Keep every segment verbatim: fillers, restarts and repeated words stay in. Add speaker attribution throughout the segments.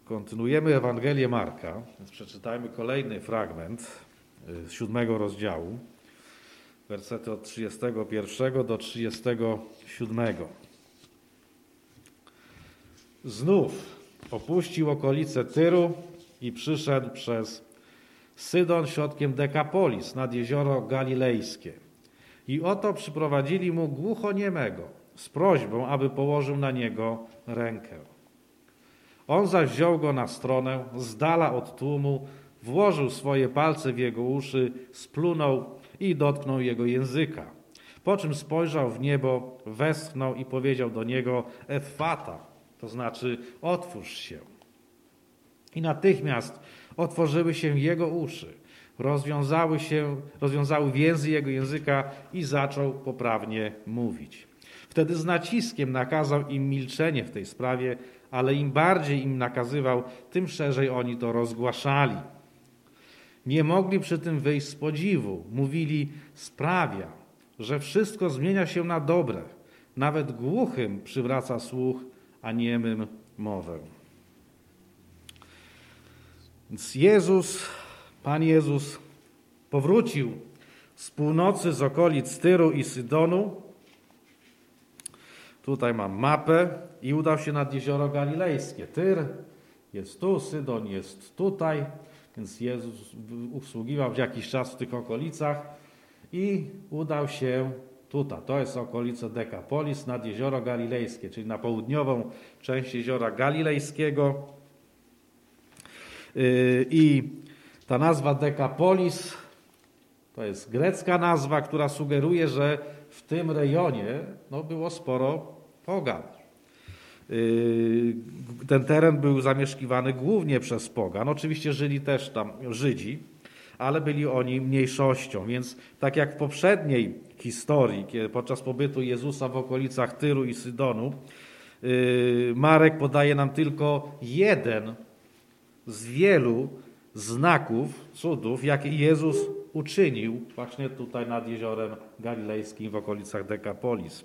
Speaker 1: Kontynuujemy Ewangelię Marka, więc przeczytajmy kolejny fragment z siódmego rozdziału, wersety od trzydziestego pierwszego do trzydziestego siódmego. Znów opuścił okolice Tyru i przyszedł przez Sydon środkiem Dekapolis nad jezioro Galilejskie. I oto przyprowadzili mu głuchoniemego z prośbą, aby położył na niego rękę. On zaś wziął go na stronę, z dala od tłumu, włożył swoje palce w jego uszy, splunął i dotknął jego języka. Po czym spojrzał w niebo, westchnął i powiedział do niego Effata, to znaczy otwórz się. I natychmiast otworzyły się jego uszy, rozwiązały się, rozwiązały więzy jego języka i zaczął poprawnie mówić. Wtedy z naciskiem nakazał im milczenie w tej sprawie, ale im bardziej im nakazywał, tym szerzej oni to rozgłaszali. Nie mogli przy tym wyjść z podziwu. Mówili, sprawia, że wszystko zmienia się na dobre. Nawet głuchym przywraca słuch, a niemym mowę. Więc Jezus, Pan Jezus powrócił z północy, z okolic Tyru i Sydonu. Tutaj mam mapę i udał się nad jezioro Galilejskie. Tyr jest tu, Sydon jest tutaj, więc Jezus usługiwał w jakiś czas w tych okolicach i udał się tutaj. To jest okolice Dekapolis nad jezioro Galilejskie, czyli na południową część jeziora Galilejskiego. I ta nazwa Dekapolis to jest grecka nazwa, która sugeruje, że w tym rejonie no, było sporo pogan. Ten teren był zamieszkiwany głównie przez pogan. Oczywiście żyli też tam Żydzi, ale byli oni mniejszością. Więc tak jak w poprzedniej historii, kiedy podczas pobytu Jezusa w okolicach Tyru i Sydonu, Marek podaje nam tylko jeden z wielu znaków, cudów, jakie Jezus uczynił właśnie tutaj nad jeziorem galilejskim w okolicach Dekapolis.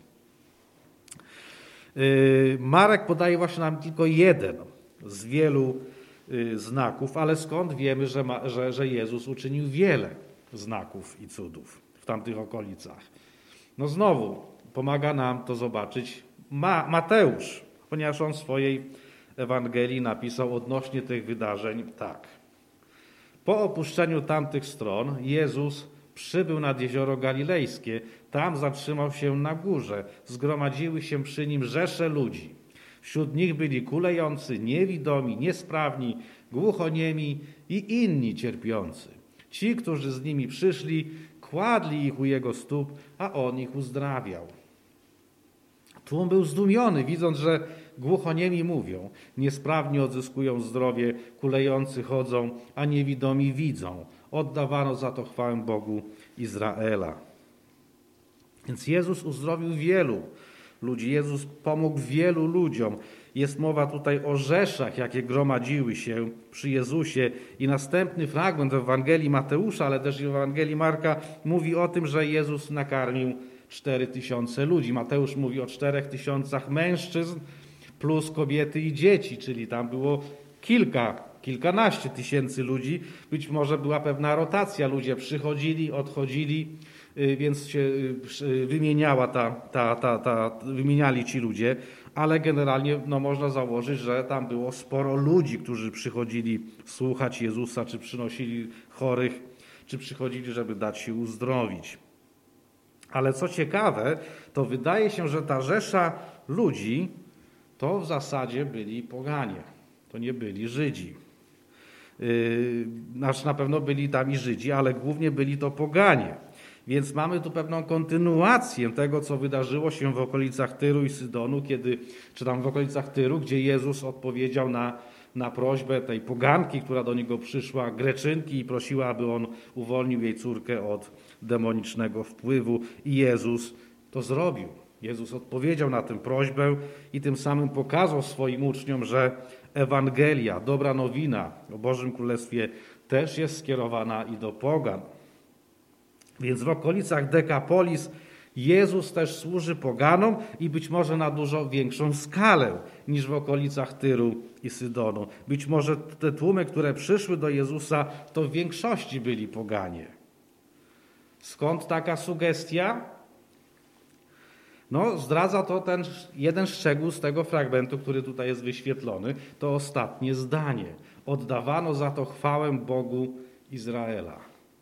Speaker 1: Marek podaje właśnie nam tylko jeden z wielu znaków, ale skąd wiemy, że, ma, że, że Jezus uczynił wiele znaków i cudów w tamtych okolicach? No znowu pomaga nam to zobaczyć Ma, Mateusz, ponieważ on w swojej Ewangelii napisał odnośnie tych wydarzeń tak. Po opuszczeniu tamtych stron Jezus przybył nad jezioro Galilejskie, tam zatrzymał się na górze. Zgromadziły się przy nim rzesze ludzi. Wśród nich byli kulejący, niewidomi, niesprawni, głuchoniemi i inni cierpiący. Ci, którzy z nimi przyszli, kładli ich u jego stóp, a on ich uzdrawiał. Tłum był zdumiony, widząc, że głuchoniemi mówią, niesprawni odzyskują zdrowie, kulejący chodzą, a niewidomi widzą. Oddawano za to chwałę Bogu Izraela. Więc Jezus uzdrowił wielu ludzi. Jezus pomógł wielu ludziom. Jest mowa tutaj o rzeszach, jakie gromadziły się przy Jezusie. I następny fragment w Ewangelii Mateusza, ale też i w Ewangelii Marka mówi o tym, że Jezus nakarmił cztery tysiące ludzi. Mateusz mówi o czterech tysiącach mężczyzn plus kobiety i dzieci, czyli tam było kilka, kilkanaście tysięcy ludzi. Być może była pewna rotacja. Ludzie przychodzili, odchodzili, więc się wymieniała ta, ta, ta, ta, wymieniali ci ludzie, ale generalnie no, można założyć, że tam było sporo ludzi, którzy przychodzili słuchać Jezusa, czy przynosili chorych, czy przychodzili, żeby dać się uzdrowić. Ale co ciekawe, to wydaje się, że ta rzesza ludzi to w zasadzie byli poganie, to nie byli Żydzi. Znaczy na pewno byli tam i Żydzi, ale głównie byli to poganie. Więc mamy tu pewną kontynuację tego, co wydarzyło się w okolicach Tyru i Sydonu, kiedy, czy tam w okolicach Tyru, gdzie Jezus odpowiedział na, na prośbę tej poganki, która do niego przyszła, Greczynki, i prosiła, aby on uwolnił jej córkę od demonicznego wpływu. I Jezus to zrobił. Jezus odpowiedział na tę prośbę i tym samym pokazał swoim uczniom, że Ewangelia, dobra nowina o Bożym Królestwie też jest skierowana i do pogan. Więc w okolicach Dekapolis Jezus też służy poganom i być może na dużo większą skalę niż w okolicach Tyru i Sydonu. Być może te tłumy, które przyszły do Jezusa, to w większości byli poganie. Skąd taka sugestia? No, zdradza to ten jeden szczegół z tego fragmentu, który tutaj jest wyświetlony, to ostatnie zdanie. Oddawano za to chwałę Bogu Izraela.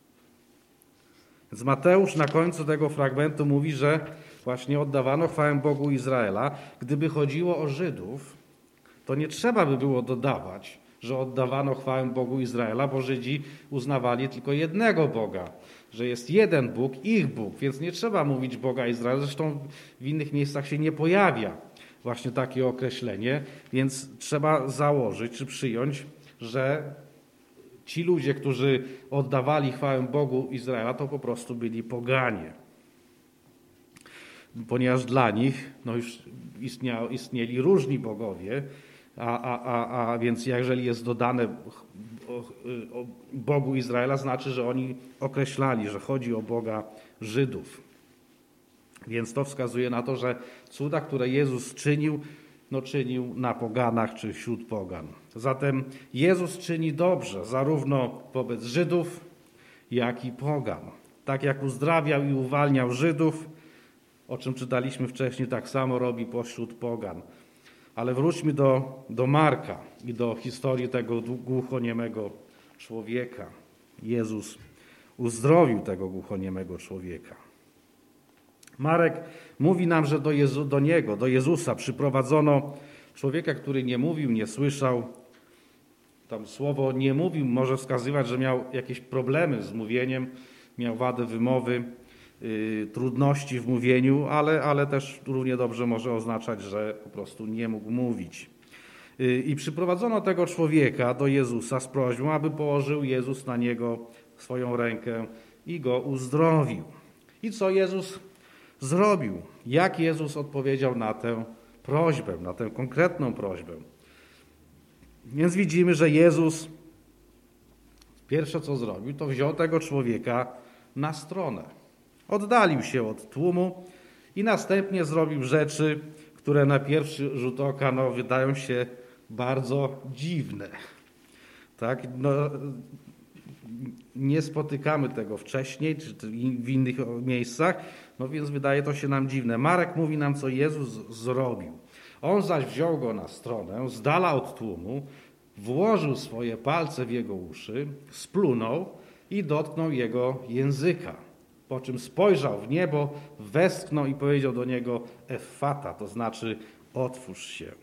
Speaker 1: Więc Mateusz na końcu tego fragmentu mówi, że właśnie oddawano chwałę Bogu Izraela. Gdyby chodziło o Żydów, to nie trzeba by było dodawać, że oddawano chwałę Bogu Izraela, bo Żydzi uznawali tylko jednego Boga, że jest jeden Bóg, ich Bóg, więc nie trzeba mówić Boga Izraela. Zresztą w innych miejscach się nie pojawia właśnie takie określenie, więc trzeba założyć czy przyjąć, że ci ludzie, którzy oddawali chwałę Bogu Izraela, to po prostu byli poganie. Ponieważ dla nich no już istniał, istnieli różni bogowie, a, a, a, a więc jeżeli jest dodane o, o Bogu Izraela, znaczy, że oni określali, że chodzi o Boga Żydów. Więc to wskazuje na to, że cuda, które Jezus czynił, no czynił na poganach czy wśród pogan. Zatem Jezus czyni dobrze zarówno wobec Żydów, jak i pogan. Tak jak uzdrawiał i uwalniał Żydów, o czym czytaliśmy wcześniej, tak samo robi pośród pogan. Ale wróćmy do, do Marka i do historii tego głuchoniemego człowieka. Jezus uzdrowił tego głuchoniemego człowieka. Marek mówi nam, że do, Jezu, do Niego, do Jezusa przyprowadzono człowieka, który nie mówił, nie słyszał. Tam słowo nie mówił może wskazywać, że miał jakieś problemy z mówieniem, miał wadę wymowy, yy, trudności w mówieniu, ale, ale też równie dobrze może oznaczać, że po prostu nie mógł mówić. Yy, I przyprowadzono tego człowieka do Jezusa z prośbą, aby położył Jezus na niego swoją rękę i go uzdrowił. I co Jezus zrobił? Jak Jezus odpowiedział na tę prośbę, na tę konkretną prośbę? Więc widzimy, że Jezus pierwsze co zrobił, to wziął tego człowieka na stronę. Oddalił się od tłumu i następnie zrobił rzeczy, które na pierwszy rzut oka no, wydają się bardzo dziwne. Tak? No, nie spotykamy tego wcześniej, czy w innych miejscach, no więc wydaje to się nam dziwne. Marek mówi nam, co Jezus zrobił. On zaś wziął go na stronę, z dala od tłumu, włożył swoje palce w jego uszy, splunął i dotknął jego języka. Po czym spojrzał w niebo, westchnął i powiedział do niego Effata, to znaczy otwórz się.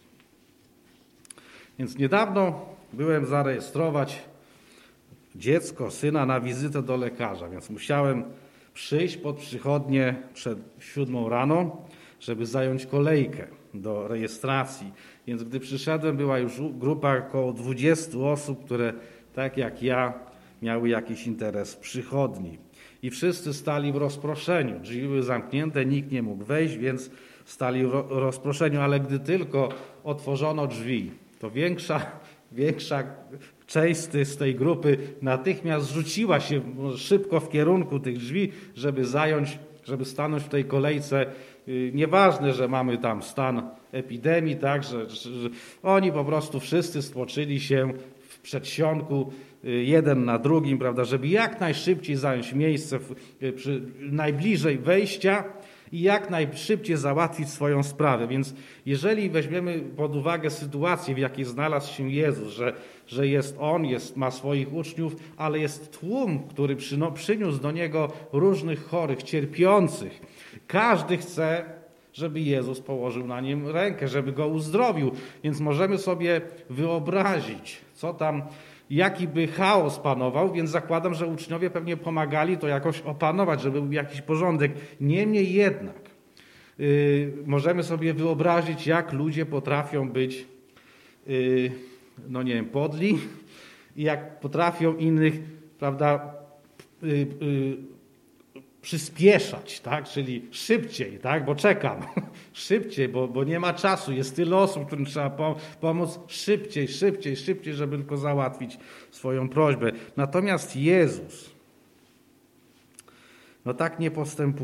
Speaker 1: Więc niedawno byłem zarejestrować dziecko, syna na wizytę do lekarza, więc musiałem przyjść pod przychodnię przed siódmą rano, żeby zająć kolejkę do rejestracji. Więc gdy przyszedłem, była już grupa około dwudziestu osób, które tak jak ja miały jakiś interes w przychodni. I wszyscy stali w rozproszeniu. Drzwi były zamknięte, nikt nie mógł wejść, więc stali w rozproszeniu. Ale gdy tylko otworzono drzwi, to większa, większa część z tej grupy natychmiast rzuciła się szybko w kierunku tych drzwi, żeby zająć, żeby stanąć w tej kolejce. Nieważne, że mamy tam stan epidemii, tak, że, że oni po prostu wszyscy stłoczyli się w przedsionku jeden na drugim, prawda, żeby jak najszybciej zająć miejsce w, przy, najbliżej wejścia i jak najszybciej załatwić swoją sprawę. Więc jeżeli weźmiemy pod uwagę sytuację, w jakiej znalazł się Jezus, że, że jest On, jest, ma swoich uczniów, ale jest tłum, który przyno, przyniósł do Niego różnych chorych, cierpiących. Każdy chce, żeby Jezus położył na nim rękę, żeby go uzdrowił. Więc możemy sobie wyobrazić, co tam, jaki by chaos panował, więc zakładam, że uczniowie pewnie pomagali to jakoś opanować, żeby był jakiś porządek. Niemniej jednak yy, możemy sobie wyobrazić, jak ludzie potrafią być, yy, no nie wiem, podli i jak potrafią innych, prawda, yy, yy, przyspieszać, tak? Czyli szybciej, tak? Bo czekam, szybciej, bo, bo nie ma czasu, jest tyle osób, którym trzeba pomóc, szybciej, szybciej, szybciej, żeby tylko załatwić swoją prośbę. Natomiast Jezus no tak nie postępuje.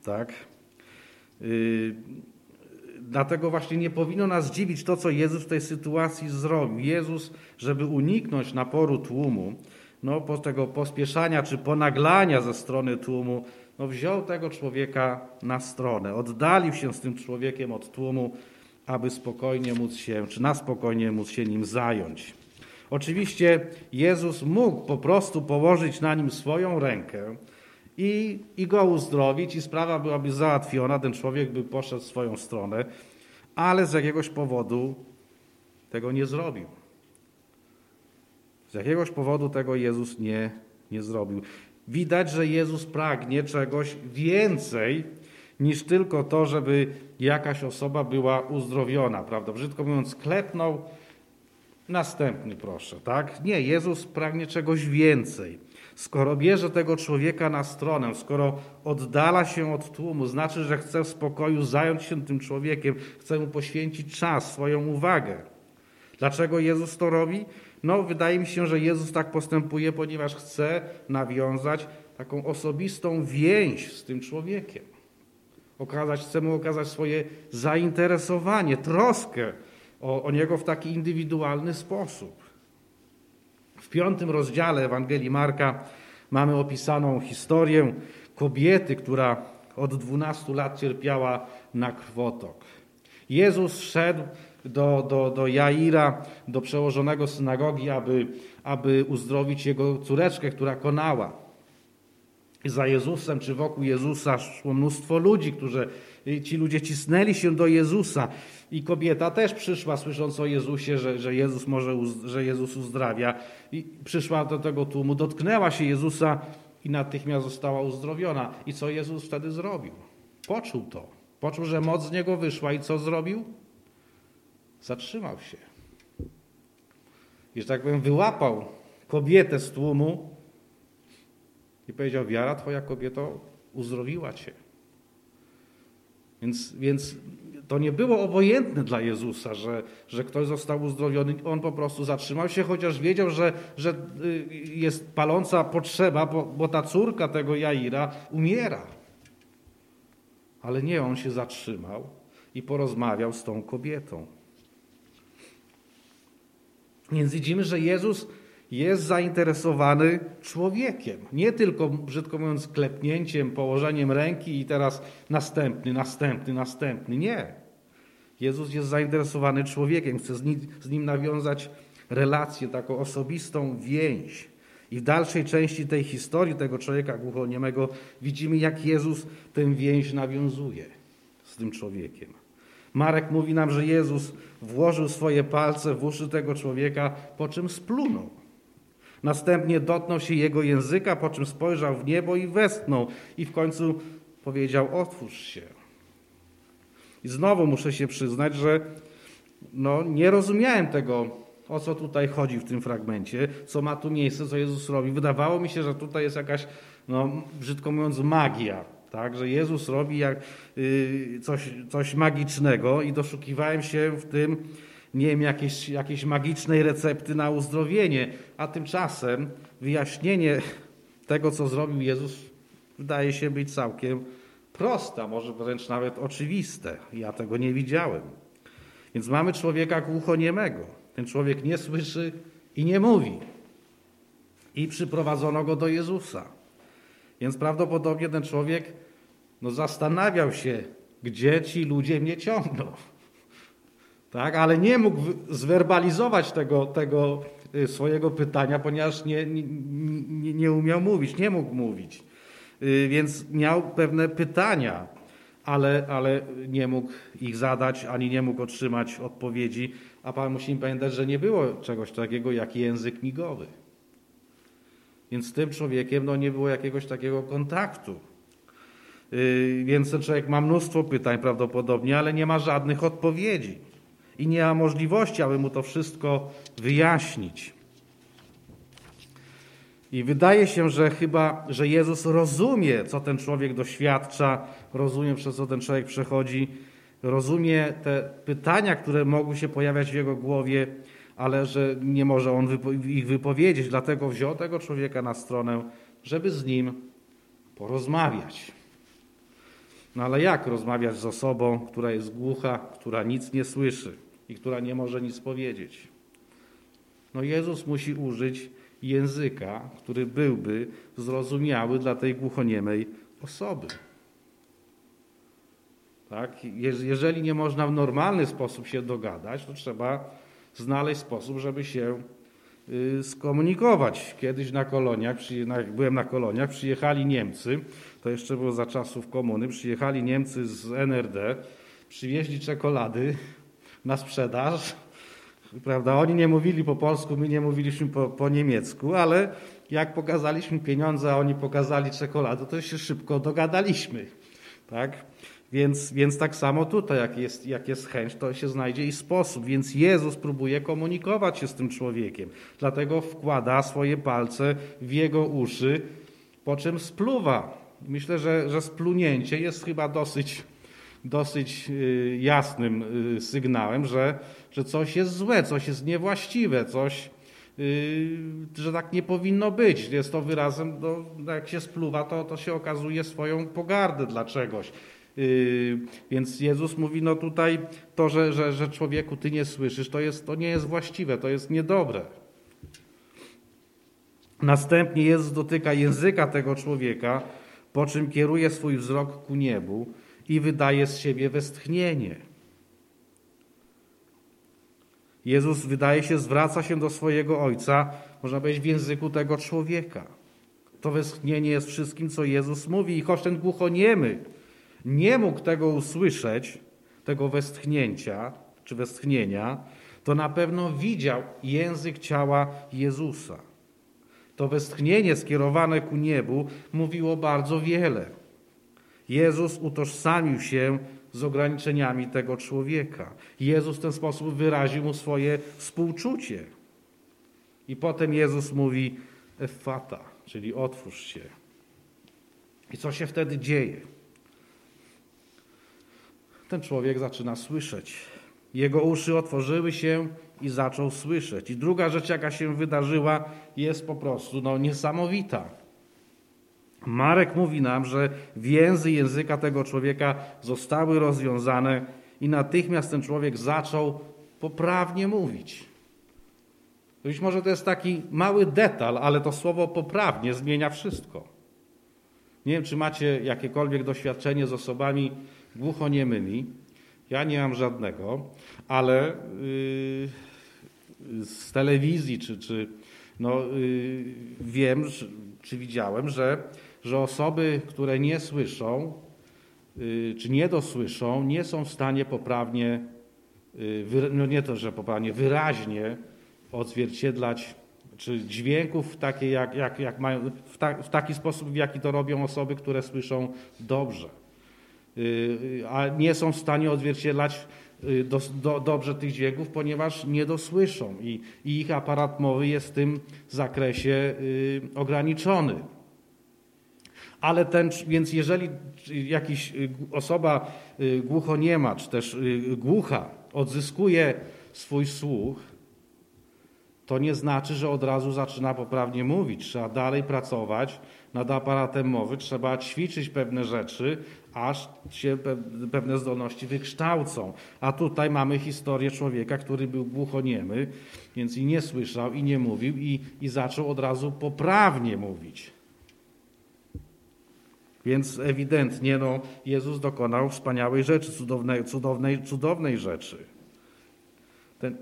Speaker 1: Tak? Yy, dlatego właśnie nie powinno nas dziwić to, co Jezus w tej sytuacji zrobił. Jezus, żeby uniknąć naporu tłumu, no, po tego pospieszania czy ponaglania ze strony tłumu, no, wziął tego człowieka na stronę, oddalił się z tym człowiekiem od tłumu, aby spokojnie móc się, czy na spokojnie móc się nim zająć. Oczywiście Jezus mógł po prostu położyć na nim swoją rękę i, i go uzdrowić i sprawa byłaby załatwiona, ten człowiek by poszedł w swoją stronę, ale z jakiegoś powodu tego nie zrobił. Z jakiegoś powodu tego Jezus nie, nie zrobił. Widać, że Jezus pragnie czegoś więcej niż tylko to, żeby jakaś osoba była uzdrowiona, prawda? Brzydko mówiąc, klepnął, następny proszę, tak? Nie, Jezus pragnie czegoś więcej. Skoro bierze tego człowieka na stronę, skoro oddala się od tłumu, znaczy, że chce w spokoju zająć się tym człowiekiem, chce mu poświęcić czas, swoją uwagę. Dlaczego Jezus to robi? No, wydaje mi się, że Jezus tak postępuje, ponieważ chce nawiązać taką osobistą więź z tym człowiekiem. Okazać, chce mu okazać swoje zainteresowanie, troskę o, o niego w taki indywidualny sposób. W piątym rozdziale Ewangelii Marka mamy opisaną historię kobiety, która od dwunastu lat cierpiała na krwotok. Jezus szedł do, do, do Jaira, do przełożonego synagogi, aby, aby uzdrowić jego córeczkę, która konała. I za Jezusem, czy wokół Jezusa szło mnóstwo ludzi, którzy, ci ludzie cisnęli się do Jezusa. I kobieta też przyszła, słysząc o Jezusie, że, że, Jezus może, że Jezus uzdrawia. I przyszła do tego tłumu, dotknęła się Jezusa i natychmiast została uzdrowiona. I co Jezus wtedy zrobił? Poczuł to. Poczuł, że moc z niego wyszła i co zrobił? Zatrzymał się. I, że tak powiem, wyłapał kobietę z tłumu i powiedział: wiara twoja, kobieto, uzdrowiła cię. Więc, więc to nie było obojętne dla Jezusa, że, że ktoś został uzdrowiony. On po prostu zatrzymał się, chociaż wiedział, że, że jest paląca potrzeba, bo, bo ta córka tego Jaira umiera. Ale nie, on się zatrzymał i porozmawiał z tą kobietą. Więc widzimy, że Jezus jest zainteresowany człowiekiem. Nie tylko, brzydko mówiąc, klepnięciem, położeniem ręki i teraz następny, następny, następny. Nie. Jezus jest zainteresowany człowiekiem. Chce z nim, z nim nawiązać relację, taką osobistą więź. I w dalszej części tej historii tego człowieka głuchoniemego widzimy, jak Jezus tę więź nawiązuje z tym człowiekiem. Marek mówi nam, że Jezus włożył swoje palce w uszy tego człowieka, po czym splunął. Następnie dotknął się jego języka, po czym spojrzał w niebo i westchnął. I w końcu powiedział: otwórz się. I znowu muszę się przyznać, że no, nie rozumiałem tego, o co tutaj chodzi w tym fragmencie, co ma tu miejsce, co Jezus robi. Wydawało mi się, że tutaj jest jakaś, no, brzydko mówiąc, magia. Tak, że Jezus robi jak, y, coś, coś magicznego i doszukiwałem się w tym, nie wiem, jakiejś, jakiejś magicznej recepty na uzdrowienie, a tymczasem wyjaśnienie tego, co zrobił Jezus, wydaje się być całkiem proste, może wręcz nawet oczywiste. Ja tego nie widziałem. Więc mamy człowieka głuchoniemego. Ten człowiek nie słyszy i nie mówi. I przyprowadzono go do Jezusa. Więc prawdopodobnie ten człowiek no, zastanawiał się, gdzie ci ludzie mnie ciągną. Tak? Ale nie mógł zwerbalizować tego, tego swojego pytania, ponieważ nie, nie, nie umiał mówić, nie mógł mówić. Więc miał pewne pytania, ale, ale nie mógł ich zadać, ani nie mógł otrzymać odpowiedzi. A pan musimy pamiętać, że nie było czegoś takiego jak język migowy. Więc z tym człowiekiem no, nie było jakiegoś takiego kontaktu. Yy, więc ten człowiek ma mnóstwo pytań prawdopodobnie, ale nie ma żadnych odpowiedzi. I nie ma możliwości, aby mu to wszystko wyjaśnić. I wydaje się, że chyba, że Jezus rozumie, co ten człowiek doświadcza, rozumie, przez co ten człowiek przechodzi, rozumie te pytania, które mogły się pojawiać w jego głowie, ale że nie może on ich wypowiedzieć, dlatego wziął tego człowieka na stronę, żeby z nim porozmawiać. No ale jak rozmawiać z osobą, która jest głucha, która nic nie słyszy i która nie może nic powiedzieć? No Jezus musi użyć języka, który byłby zrozumiały dla tej głuchoniemej osoby. Tak? Jeżeli nie można w normalny sposób się dogadać, to trzeba znaleźć sposób, żeby się skomunikować. Kiedyś na koloniach, jak byłem na koloniach, przyjechali Niemcy, to jeszcze było za czasów komuny, przyjechali Niemcy z N R D, przywieźli czekolady na sprzedaż, prawda? Oni nie mówili po polsku, my nie mówiliśmy po, po niemiecku, ale jak pokazaliśmy pieniądze, a oni pokazali czekolady, to się szybko dogadaliśmy, tak? Więc, więc tak samo tutaj, jak jest, jak jest chęć, to się znajdzie i sposób. Więc Jezus próbuje komunikować się z tym człowiekiem. Dlatego wkłada swoje palce w jego uszy, po czym spluwa. Myślę, że, że splunięcie jest chyba dosyć, dosyć jasnym sygnałem, że, że coś jest złe, coś jest niewłaściwe, coś, że tak nie powinno być. Jest to wyrazem, no, jak się spluwa, to, to się okazuje swoją pogardę dla czegoś. Yy, więc Jezus mówi, no tutaj to, że, że, że człowieku ty nie słyszysz, to, jest, to nie jest właściwe, to jest niedobre. Następnie Jezus dotyka języka tego człowieka, po czym kieruje swój wzrok ku niebu i wydaje z siebie westchnienie. Jezus, wydaje się, zwraca się do swojego Ojca, można powiedzieć, w języku tego człowieka. To westchnienie jest wszystkim, co Jezus mówi i choć ten głuchoniemy nie mógł tego usłyszeć, tego westchnięcia czy westchnienia, to na pewno widział język ciała Jezusa. To westchnienie skierowane ku niebu mówiło bardzo wiele. Jezus utożsamił się z ograniczeniami tego człowieka. Jezus w ten sposób wyraził mu swoje współczucie. I potem Jezus mówi Effata, czyli otwórz się. I co się wtedy dzieje? Ten człowiek zaczyna słyszeć. Jego uszy otworzyły się i zaczął słyszeć. I druga rzecz, jaka się wydarzyła, jest po prostu no, niesamowita. Marek mówi nam, że więzy języka tego człowieka zostały rozwiązane i natychmiast ten człowiek zaczął poprawnie mówić. Być może to jest taki mały detal, ale to słowo poprawnie zmienia wszystko. Nie wiem, czy macie jakiekolwiek doświadczenie z osobami głuchoniemymi. Ja nie mam żadnego, ale yy, z telewizji czy, czy no, yy, wiem, czy, czy widziałem, że, że osoby, które nie słyszą yy, czy nie dosłyszą, nie są w stanie poprawnie, yy, wyra- no nie to, że poprawnie, wyraźnie odzwierciedlać czy dźwięków takie, jak, jak, jak mają, w, ta, w taki sposób, w jaki to robią osoby, które słyszą dobrze. A nie są w stanie odzwierciedlać do, do, dobrze tych dźwięków, ponieważ nie dosłyszą i, i ich aparat mowy jest w tym zakresie y, ograniczony. Ale ten, więc jeżeli jakaś osoba głuchoniema, czy też głucha odzyskuje swój słuch, to nie znaczy, że od razu zaczyna poprawnie mówić. Trzeba dalej pracować nad aparatem mowy, trzeba ćwiczyć pewne rzeczy, aż się pewne zdolności wykształcą. A tutaj mamy historię człowieka, który był głuchoniemy, więc i nie słyszał, i nie mówił, i, i zaczął od razu poprawnie mówić. Więc ewidentnie no, Jezus dokonał wspaniałej rzeczy, cudownej, cudownej, cudownej rzeczy. Ten...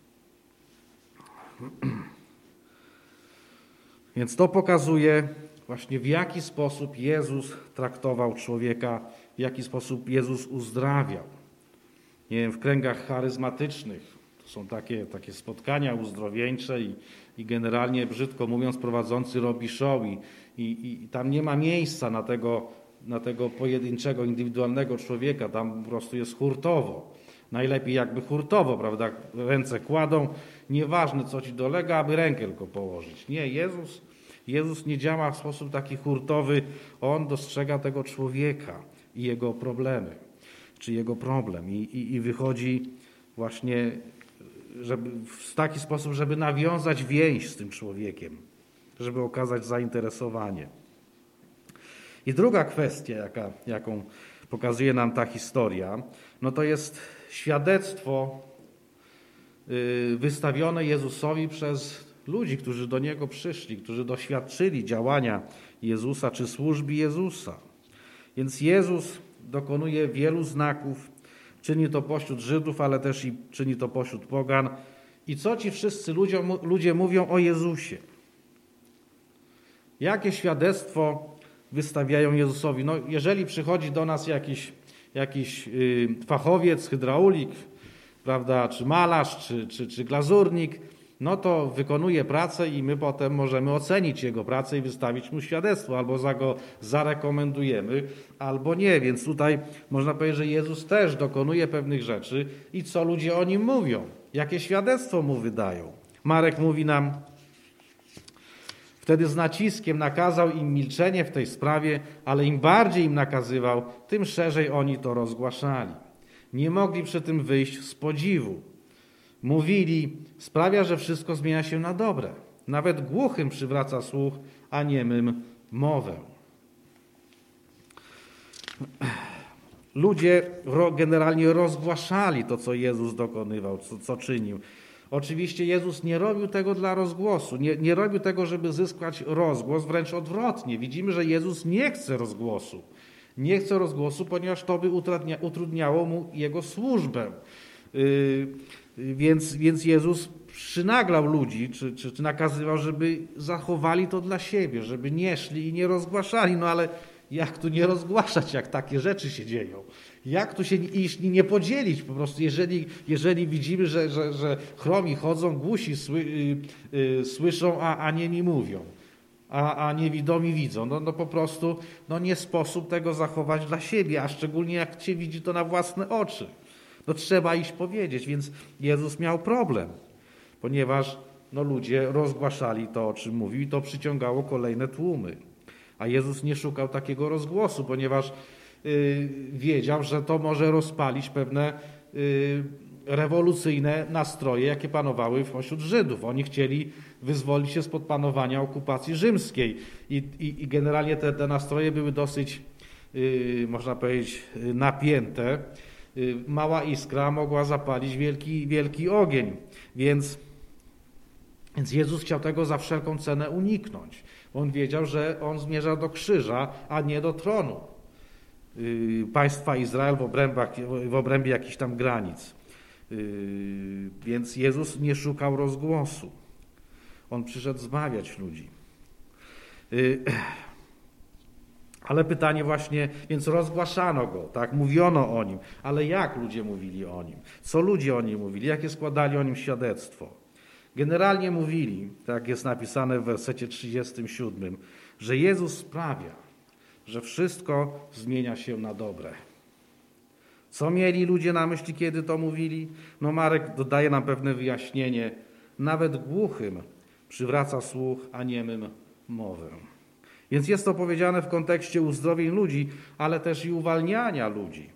Speaker 1: Więc to pokazuje właśnie, w jaki sposób Jezus traktował człowieka, w jaki sposób Jezus uzdrawiał. Nie wiem, w kręgach charyzmatycznych to są takie, takie spotkania uzdrowieńcze i, i generalnie, brzydko mówiąc, prowadzący robi show i, i, i tam nie ma miejsca na tego, na tego pojedynczego, indywidualnego człowieka, tam po prostu jest hurtowo. Najlepiej jakby hurtowo, prawda, ręce kładą, nieważne co ci dolega, aby rękę tylko położyć. Nie, Jezus, Jezus nie działa w sposób taki hurtowy, On dostrzega tego człowieka i jego problemy, czy jego problem i, i, i wychodzi właśnie żeby, w taki sposób, żeby nawiązać więź z tym człowiekiem, żeby okazać zainteresowanie. I druga kwestia, jaka, jaką pokazuje nam ta historia, no to jest świadectwo wystawione Jezusowi przez ludzi, którzy do Niego przyszli, którzy doświadczyli działania Jezusa czy służby Jezusa. Więc Jezus dokonuje wielu znaków, czyni to pośród Żydów, ale też i czyni to pośród pogan. I co ci wszyscy ludzie, ludzie mówią o Jezusie? Jakie świadectwo wystawiają Jezusowi? No, jeżeli przychodzi do nas jakiś, jakiś yy, fachowiec, hydraulik, prawda, czy malarz, czy, czy, czy glazurnik, no to wykonuje pracę i my potem możemy ocenić jego pracę i wystawić mu świadectwo, albo za go zarekomendujemy, albo nie. Więc tutaj można powiedzieć, że Jezus też dokonuje pewnych rzeczy i co ludzie o Nim mówią, jakie świadectwo Mu wydają. Marek mówi nam, wtedy z naciskiem nakazał im milczenie w tej sprawie, ale im bardziej im nakazywał, tym szerzej oni to rozgłaszali. Nie mogli przy tym wyjść z podziwu. Mówili, sprawia, że wszystko zmienia się na dobre. Nawet głuchym przywraca słuch, a niemym mowę. Ludzie generalnie rozgłaszali to, co Jezus dokonywał, co, co czynił. Oczywiście Jezus nie robił tego dla rozgłosu, nie, nie robił tego, żeby zyskać rozgłos, wręcz odwrotnie. Widzimy, że Jezus nie chce rozgłosu. Nie chce rozgłosu, ponieważ to by utrudniało mu jego służbę. Yy, więc, więc Jezus przynaglał ludzi, czy, czy, czy nakazywał, żeby zachowali to dla siebie, żeby nie szli i nie rozgłaszali. No ale jak tu nie rozgłaszać, jak takie rzeczy się dzieją? Jak tu się iść nie podzielić po prostu, jeżeli, jeżeli widzimy, że, że, że chromi chodzą, głusi sły, yy, yy, słyszą, a, a niemi mówią, a, a niewidomi widzą. No, no po prostu no nie sposób tego zachować dla siebie, a szczególnie jak się widzi to na własne oczy. No trzeba iść powiedzieć, więc Jezus miał problem, ponieważ no, ludzie rozgłaszali to, o czym mówił i to przyciągało kolejne tłumy. A Jezus nie szukał takiego rozgłosu, ponieważ yy, wiedział, że to może rozpalić pewne yy, rewolucyjne nastroje, jakie panowały wśród Żydów. Oni chcieli wyzwolić się spod panowania okupacji rzymskiej i, i, i generalnie te, te nastroje były dosyć, yy, można powiedzieć, napięte. Yy, mała iskra mogła zapalić wielki, wielki ogień, więc, więc Jezus chciał tego za wszelką cenę uniknąć. On wiedział, że on zmierza do krzyża, a nie do tronu yy, państwa Izrael w, w obrębie jakichś tam granic. Yy, więc Jezus nie szukał rozgłosu. On przyszedł zbawiać ludzi. Yy, ale pytanie właśnie, więc rozgłaszano go, tak, mówiono o nim, ale jak ludzie mówili o nim? Co ludzie o nim mówili? Jakie składali o nim świadectwo? Generalnie mówili, tak jest napisane w wersecie trzydziestym siódmym, że Jezus sprawia, że wszystko zmienia się na dobre. Co mieli ludzie na myśli, kiedy to mówili? No Marek dodaje nam pewne wyjaśnienie. Nawet głuchym przywraca słuch, a niemym mowę. Więc jest to powiedziane w kontekście uzdrowień ludzi, ale też i uwalniania ludzi.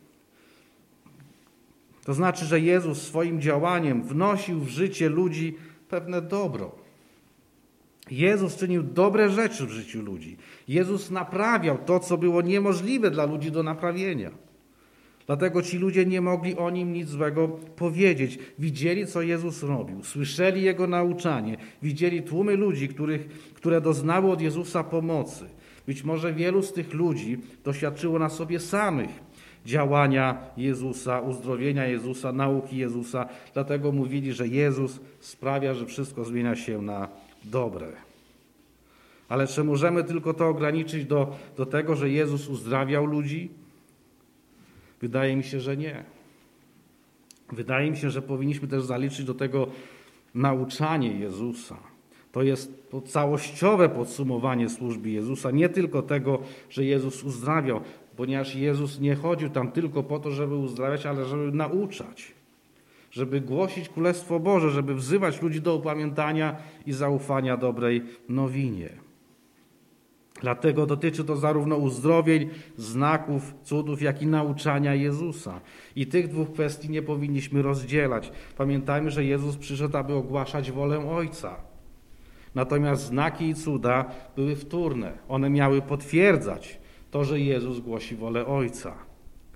Speaker 1: To znaczy, że Jezus swoim działaniem wnosił w życie ludzi pewne dobro. Jezus czynił dobre rzeczy w życiu ludzi. Jezus naprawiał to, co było niemożliwe dla ludzi do naprawienia. Dlatego ci ludzie nie mogli o Nim nic złego powiedzieć. Widzieli, co Jezus robił. Słyszeli Jego nauczanie. Widzieli tłumy ludzi, których, które doznały od Jezusa pomocy. Być może wielu z tych ludzi doświadczyło na sobie samych działania Jezusa, uzdrowienia Jezusa, nauki Jezusa. Dlatego mówili, że Jezus sprawia, że wszystko zmienia się na dobre. Ale czy możemy tylko to ograniczyć do, do tego, że Jezus uzdrawiał ludzi? Wydaje mi się, że nie. Wydaje mi się, że powinniśmy też zaliczyć do tego nauczanie Jezusa. To jest to całościowe podsumowanie służby Jezusa, nie tylko tego, że Jezus uzdrawiał, ponieważ Jezus nie chodził tam tylko po to, żeby uzdrawiać, ale żeby nauczać, żeby głosić Królestwo Boże, żeby wzywać ludzi do upamiętania i zaufania dobrej nowinie. Dlatego dotyczy to zarówno uzdrowień, znaków, cudów, jak i nauczania Jezusa. I tych dwóch kwestii nie powinniśmy rozdzielać. Pamiętajmy, że Jezus przyszedł, aby ogłaszać wolę Ojca. Natomiast znaki i cuda były wtórne. One miały potwierdzać to, że Jezus głosi wolę Ojca.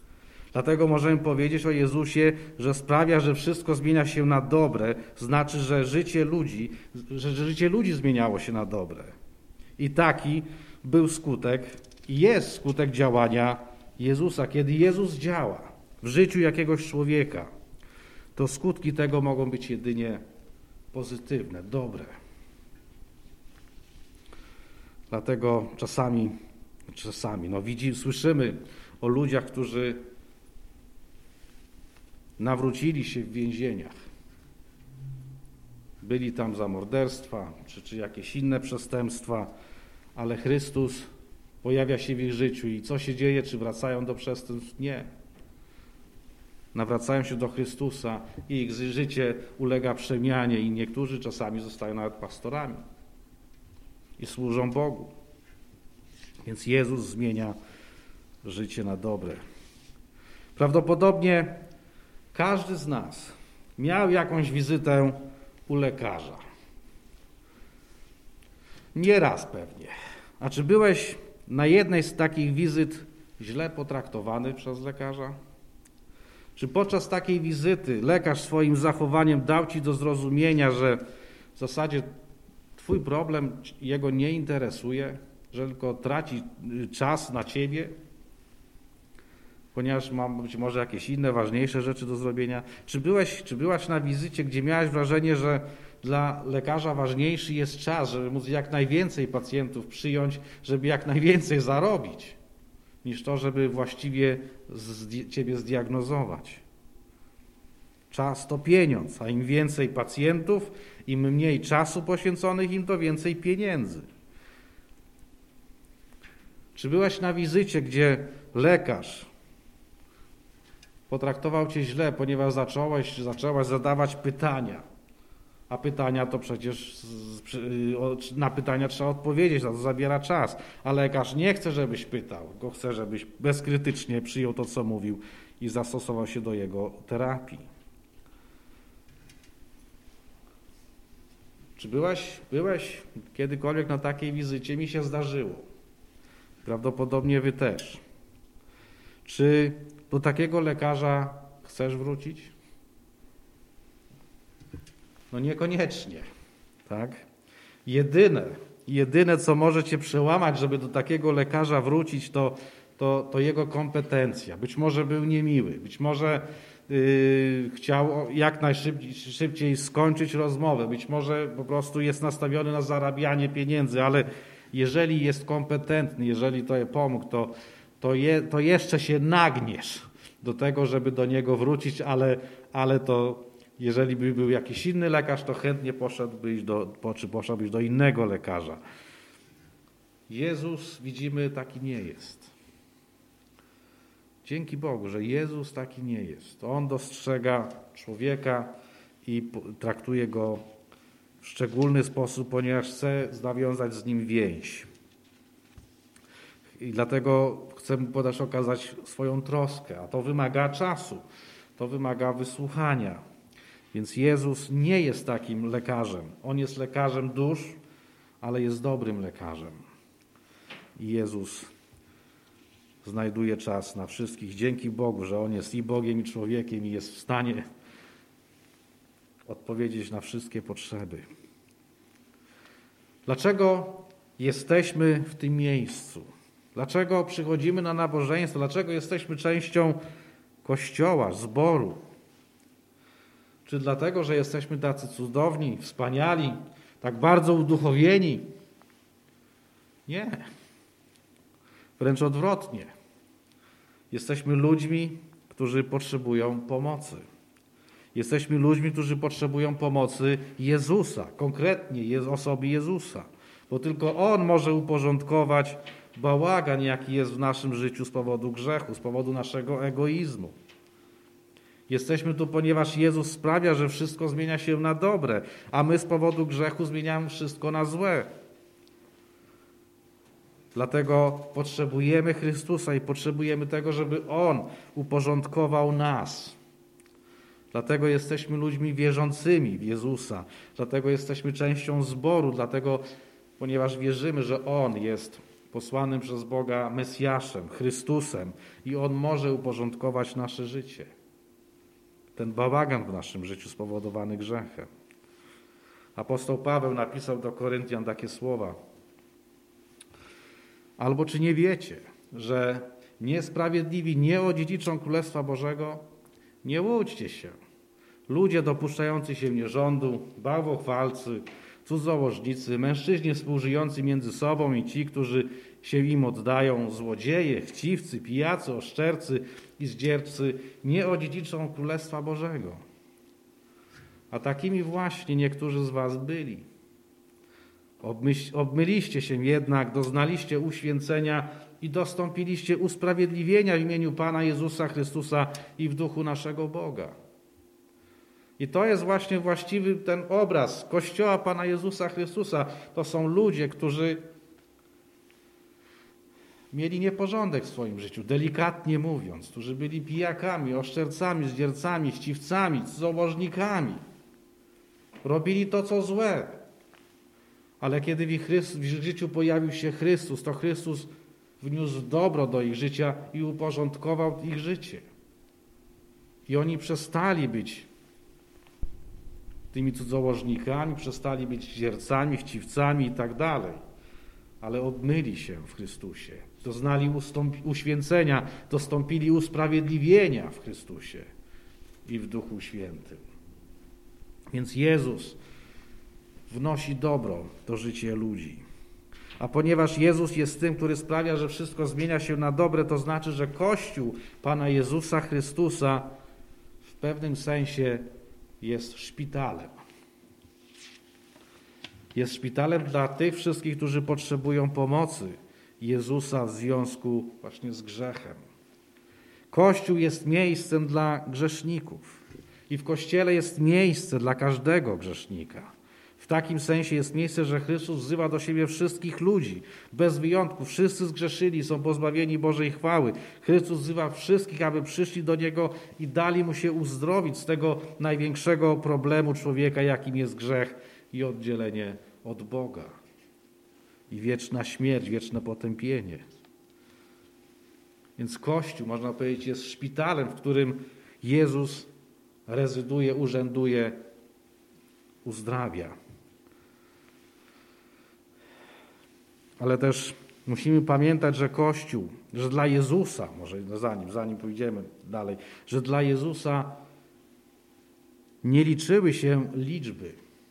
Speaker 1: Dlatego możemy powiedzieć o Jezusie, że sprawia, że wszystko zmienia się na dobre, znaczy, że życie ludzi, że życie ludzi zmieniało się na dobre. I taki był skutek i jest skutek działania Jezusa. Kiedy Jezus działa w życiu jakiegoś człowieka, to skutki tego mogą być jedynie pozytywne, dobre. Dlatego czasami, czasami, no widzimy, słyszymy o ludziach, którzy nawrócili się w więzieniach. Byli tam za morderstwa, czy, czy jakieś inne przestępstwa, ale Chrystus pojawia się w ich życiu i co się dzieje? Czy wracają do przestępstw? Nie. Nawracają się do Chrystusa i ich życie ulega przemianie i niektórzy czasami zostają nawet pastorami i służą Bogu. Więc Jezus zmienia życie na dobre. Prawdopodobnie każdy z nas miał jakąś wizytę u lekarza. Nieraz pewnie. A czy byłeś na jednej z takich wizyt źle potraktowany przez lekarza? Czy podczas takiej wizyty lekarz swoim zachowaniem dał ci do zrozumienia, że w zasadzie twój problem jego nie interesuje, że tylko traci czas na ciebie, ponieważ mam być może jakieś inne, ważniejsze rzeczy do zrobienia? Czy byłeś, czy byłaś na wizycie, gdzie miałaś wrażenie, że dla lekarza ważniejszy jest czas, żeby móc jak najwięcej pacjentów przyjąć, żeby jak najwięcej zarobić, niż to, żeby właściwie ciebie zdiagnozować? Czas to pieniądz, a im więcej pacjentów, im mniej czasu poświęconych im, to więcej pieniędzy. Czy byłaś na wizycie, gdzie lekarz potraktował cię źle, ponieważ zacząłeś, zaczęłaś zadawać pytania, a pytania to przecież, na pytania trzeba odpowiedzieć, na to zabiera czas, a lekarz nie chce, żebyś pytał, tylko chce, żebyś bezkrytycznie przyjął to, co mówił i zastosował się do jego terapii. Czy byłeś, byłeś kiedykolwiek na takiej wizycie? Mi się zdarzyło. Prawdopodobnie wy też. Czy do takiego lekarza chcesz wrócić? No niekoniecznie, tak? Jedyne, jedyne, co może cię przełamać, żeby do takiego lekarza wrócić, to, to, to jego kompetencja. Być może był niemiły, być może yy, chciał jak najszybciej szybciej skończyć rozmowę, być może po prostu jest nastawiony na zarabianie pieniędzy, ale jeżeli jest kompetentny, jeżeli to je pomógł, to, to, je, to jeszcze się nagniesz do tego, żeby do niego wrócić, ale, ale to jeżeli by był jakiś inny lekarz, to chętnie poszedłbyś do, czy poszedłbyś do innego lekarza. Jezus, widzimy, taki nie jest. Dzięki Bogu, że Jezus taki nie jest. On dostrzega człowieka i traktuje go w szczególny sposób, ponieważ chce nawiązać z nim więź. I dlatego chcę mu też okazać swoją troskę, a to wymaga czasu, to wymaga wysłuchania. Więc Jezus nie jest takim lekarzem. On jest lekarzem dusz, ale jest dobrym lekarzem. I Jezus znajduje czas na wszystkich. Dzięki Bogu, że On jest i Bogiem, i człowiekiem i jest w stanie odpowiedzieć na wszystkie potrzeby. Dlaczego jesteśmy w tym miejscu? Dlaczego przychodzimy na nabożeństwo? Dlaczego jesteśmy częścią Kościoła, zboru? Czy dlatego, że jesteśmy tacy cudowni, wspaniali, tak bardzo uduchowieni? Nie. Wręcz odwrotnie. Jesteśmy ludźmi, którzy potrzebują pomocy. Jesteśmy ludźmi, którzy potrzebują pomocy Jezusa, konkretnie osoby Jezusa, bo tylko On może uporządkować bałagan, jaki jest w naszym życiu z powodu grzechu, z powodu naszego egoizmu. Jesteśmy tu, ponieważ Jezus sprawia, że wszystko zmienia się na dobre, a my z powodu grzechu zmieniamy wszystko na złe. Dlatego potrzebujemy Chrystusa i potrzebujemy tego, żeby On uporządkował nas. Dlatego jesteśmy ludźmi wierzącymi w Jezusa. Dlatego jesteśmy częścią zboru, dlatego, ponieważ wierzymy, że On jest posłanym przez Boga Mesjaszem, Chrystusem i On może uporządkować nasze życie. Ten bałagan w naszym życiu spowodowany grzechem. Apostoł Paweł napisał do Koryntian takie słowa. Albo czy nie wiecie, że niesprawiedliwi nie odziedziczą Królestwa Bożego? Nie łudźcie się. Ludzie dopuszczający się nierządu, bałwochwalcy, cudzołożnicy, mężczyźni współżyjący między sobą i ci, którzy się im oddają, złodzieje, chciwcy, pijacy, oszczercy i zdziercy, nie odziedziczą Królestwa Bożego. A takimi właśnie niektórzy z was byli. Obmyliście się jednak, doznaliście uświęcenia i dostąpiliście usprawiedliwienia w imieniu Pana Jezusa Chrystusa i w duchu naszego Boga. I to jest właśnie właściwy ten obraz Kościoła Pana Jezusa Chrystusa. To są ludzie, którzy mieli nieporządek w swoim życiu, delikatnie mówiąc, którzy byli pijakami, oszczercami, zdziercami, chciwcami, cudzołożnikami. Robili to, co złe. Ale kiedy w ich, Chrystus, w ich życiu pojawił się Chrystus, to Chrystus wniósł dobro do ich życia i uporządkował ich życie. I oni przestali być tymi cudzołożnikami, przestali być zdziercami, chciwcami i tak dalej. Ale obmyli się w Chrystusie. Doznali uświęcenia, dostąpili usprawiedliwienia w Chrystusie i w Duchu Świętym. Więc Jezus wnosi dobro do życia ludzi. A ponieważ Jezus jest tym, który sprawia, że wszystko zmienia się na dobre, to znaczy, że Kościół Pana Jezusa Chrystusa w pewnym sensie jest szpitalem. Jest szpitalem dla tych wszystkich, którzy potrzebują pomocy Jezusa w związku właśnie z grzechem. Kościół jest miejscem dla grzeszników i w Kościele jest miejsce dla każdego grzesznika. W takim sensie jest miejsce, że Chrystus wzywa do siebie wszystkich ludzi, bez wyjątku. Wszyscy zgrzeszyli, są pozbawieni Bożej chwały. Chrystus wzywa wszystkich, aby przyszli do Niego i dali Mu się uzdrowić z tego największego problemu człowieka, jakim jest grzech i oddzielenie od Boga. I wieczna śmierć, wieczne potępienie. Więc Kościół, można powiedzieć, jest szpitalem, w którym Jezus rezyduje, urzęduje, uzdrawia. Ale też musimy pamiętać, że Kościół, że dla Jezusa, może zanim, zanim pójdziemy dalej, że dla Jezusa nie liczyły się liczby.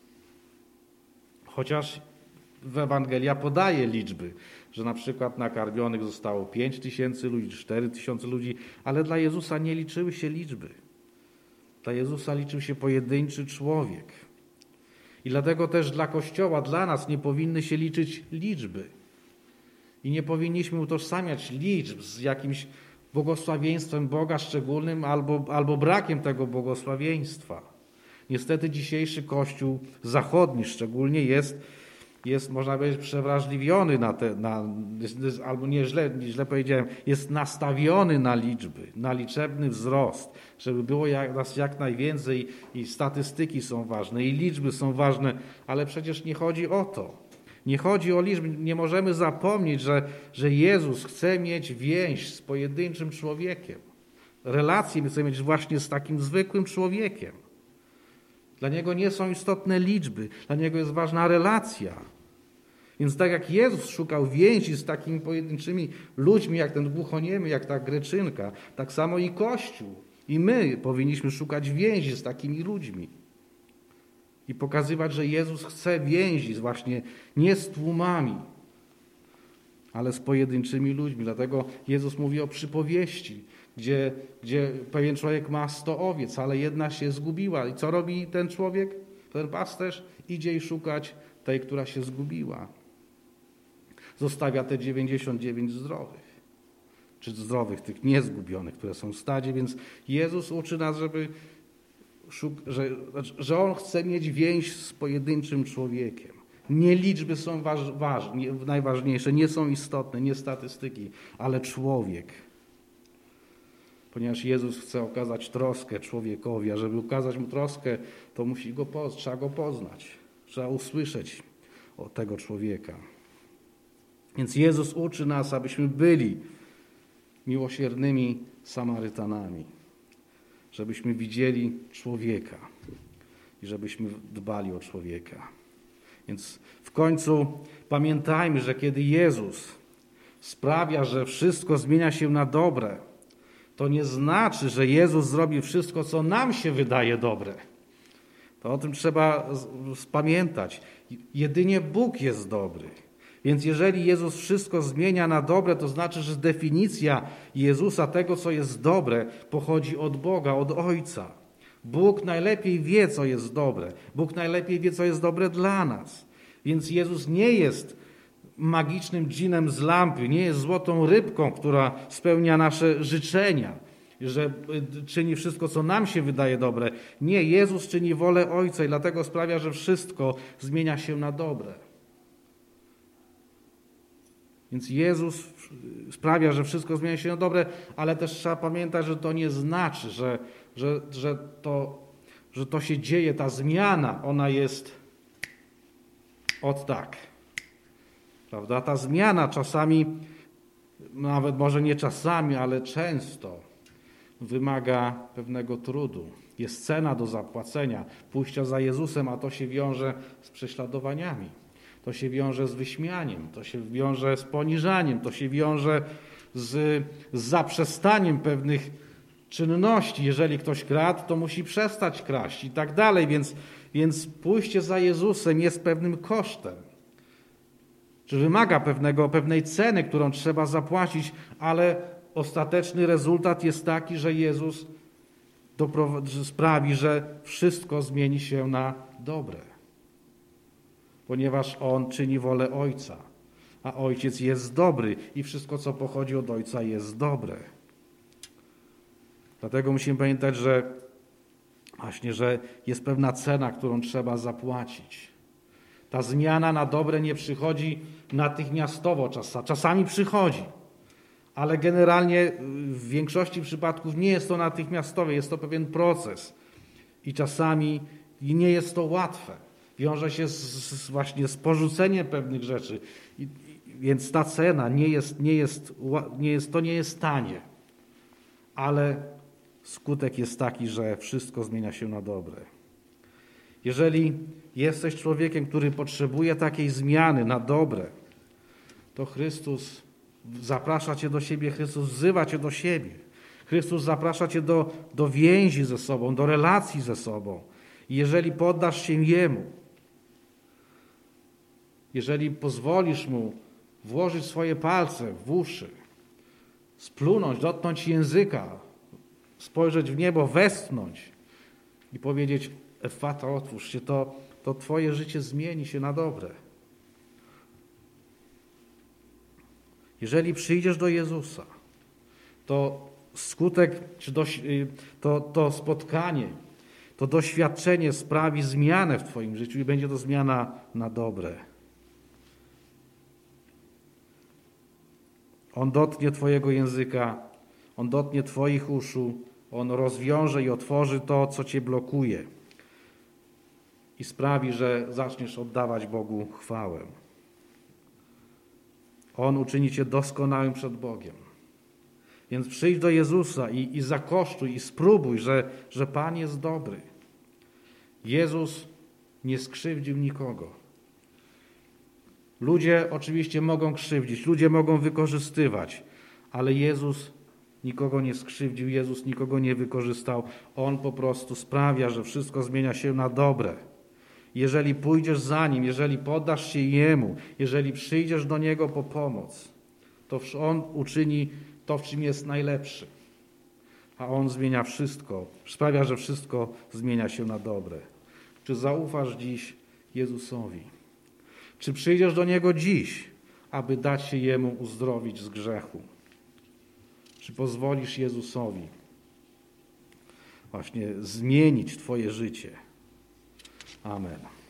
Speaker 1: Chociaż w Ewangelia podaje liczby, że na przykład nakarmionych zostało pięć tysięcy ludzi, cztery tysiące ludzi, ale dla Jezusa nie liczyły się liczby. Dla Jezusa liczył się pojedynczy człowiek. I dlatego też dla Kościoła, dla nas nie powinny się liczyć liczby. I nie powinniśmy utożsamiać liczb z jakimś błogosławieństwem Boga szczególnym albo, albo brakiem tego błogosławieństwa. Niestety dzisiejszy Kościół zachodni szczególnie jest, jest można powiedzieć, przewrażliwiony na te, na, albo nie źle, nie źle powiedziałem, jest nastawiony na liczby, na liczebny wzrost, żeby było jak, nas jak najwięcej i statystyki są ważne, i liczby są ważne, ale przecież nie chodzi o to. Nie chodzi o liczby, nie możemy zapomnieć, że, że Jezus chce mieć więź z pojedynczym człowiekiem. Relację chce mieć właśnie z takim zwykłym człowiekiem. Dla Niego nie są istotne liczby, dla Niego jest ważna relacja. Więc tak jak Jezus szukał więzi z takimi pojedynczymi ludźmi, jak ten głuchoniemy, jak ta Greczynka, tak samo i Kościół. I my powinniśmy szukać więzi z takimi ludźmi. I pokazywać, że Jezus chce więzi właśnie nie z tłumami, ale z pojedynczymi ludźmi. Dlatego Jezus mówi o przypowieści, gdzie, gdzie pewien człowiek ma sto owiec, ale jedna się zgubiła. I co robi ten człowiek? Ten pasterz idzie i szukać tej, która się zgubiła. Zostawia te dziewięćdziesiąt dziewięć zdrowych. Czy zdrowych, tych niezgubionych, które są w stadzie. Więc Jezus uczy nas, żeby, że, że On chce mieć więź z pojedynczym człowiekiem. Nie liczby są waż, waż, nie, najważniejsze, nie są istotne, nie statystyki, ale człowiek. Ponieważ Jezus chce okazać troskę człowiekowi, a żeby okazać mu troskę, to musi go poznać, trzeba go poznać. Trzeba usłyszeć o tego człowieka. Więc Jezus uczy nas, abyśmy byli miłosiernymi Samarytanami, żebyśmy widzieli człowieka i żebyśmy dbali o człowieka. Więc w końcu pamiętajmy, że kiedy Jezus sprawia, że wszystko zmienia się na dobre, to nie znaczy, że Jezus zrobi wszystko, co nam się wydaje dobre. To o tym trzeba pamiętać. Jedynie Bóg jest dobry. Więc jeżeli Jezus wszystko zmienia na dobre, to znaczy, że definicja Jezusa, tego co jest dobre, pochodzi od Boga, od Ojca. Bóg najlepiej wie, co jest dobre. Bóg najlepiej wie, co jest dobre dla nas. Więc Jezus nie jest magicznym dżinem z lampy, nie jest złotą rybką, która spełnia nasze życzenia, że czyni wszystko, co nam się wydaje dobre. Nie, Jezus czyni wolę Ojca i dlatego sprawia, że wszystko zmienia się na dobre. Więc Jezus sprawia, że wszystko zmienia się na dobre, ale też trzeba pamiętać, że to nie znaczy, że, że, że, to, że to się dzieje, ta zmiana, ona jest od tak. Prawda? Ta zmiana czasami, nawet może nie czasami, ale często wymaga pewnego trudu. Jest cena do zapłacenia, pójścia za Jezusem, a to się wiąże z prześladowaniami. To się wiąże z wyśmianiem, to się wiąże z poniżaniem, to się wiąże z, z zaprzestaniem pewnych czynności. Jeżeli ktoś kradł, to musi przestać kraść i tak dalej. Więc, więc pójście za Jezusem jest pewnym kosztem. Czy wymaga pewnego, pewnej ceny, którą trzeba zapłacić, ale ostateczny rezultat jest taki, że Jezus doprowadzi, sprawi, że wszystko zmieni się na dobre. Ponieważ On czyni wolę Ojca, a Ojciec jest dobry i wszystko, co pochodzi od Ojca, jest dobre. Dlatego musimy pamiętać, że właśnie, że jest pewna cena, którą trzeba zapłacić. Ta zmiana na dobre nie przychodzi natychmiastowo, czasami przychodzi, ale generalnie w większości przypadków nie jest to natychmiastowe, jest to pewien proces i czasami nie jest to łatwe. Wiąże się z, z, właśnie z porzuceniem pewnych rzeczy, I, więc ta cena nie jest, nie jest, nie jest, to nie jest tanie, ale skutek jest taki, że wszystko zmienia się na dobre. Jeżeli jesteś człowiekiem, który potrzebuje takiej zmiany na dobre, to Chrystus zaprasza cię do siebie, Chrystus wzywa cię do siebie. Chrystus zaprasza cię do, do więzi ze sobą, do relacji ze sobą. I jeżeli poddasz się Jemu, jeżeli pozwolisz Mu włożyć swoje palce w uszy, splunąć, dotknąć języka, spojrzeć w niebo, westchnąć i powiedzieć: Efata, otwórz się, to, to twoje życie zmieni się na dobre. Jeżeli przyjdziesz do Jezusa, to skutek, czy do, to, to spotkanie, to doświadczenie sprawi zmianę w twoim życiu i będzie to zmiana na dobre. On dotknie twojego języka, On dotknie twoich uszu, On rozwiąże i otworzy to, co cię blokuje i sprawi, że zaczniesz oddawać Bogu chwałę. On uczyni cię doskonałym przed Bogiem. Więc przyjdź do Jezusa i, i zakosztuj i spróbuj, że, że Pan jest dobry. Jezus nie skrzywdził nikogo. Ludzie oczywiście mogą krzywdzić, ludzie mogą wykorzystywać, ale Jezus nikogo nie skrzywdził, Jezus nikogo nie wykorzystał. On po prostu sprawia, że wszystko zmienia się na dobre. Jeżeli pójdziesz za Nim, jeżeli poddasz się Jemu, jeżeli przyjdziesz do Niego po pomoc, to On uczyni to, w czym jest najlepszy. A On zmienia wszystko, sprawia, że wszystko zmienia się na dobre. Czy zaufasz dziś Jezusowi? Czy przyjdziesz do Niego dziś, aby dać się Jemu uzdrowić z grzechu? Czy pozwolisz Jezusowi właśnie zmienić twoje życie? Amen.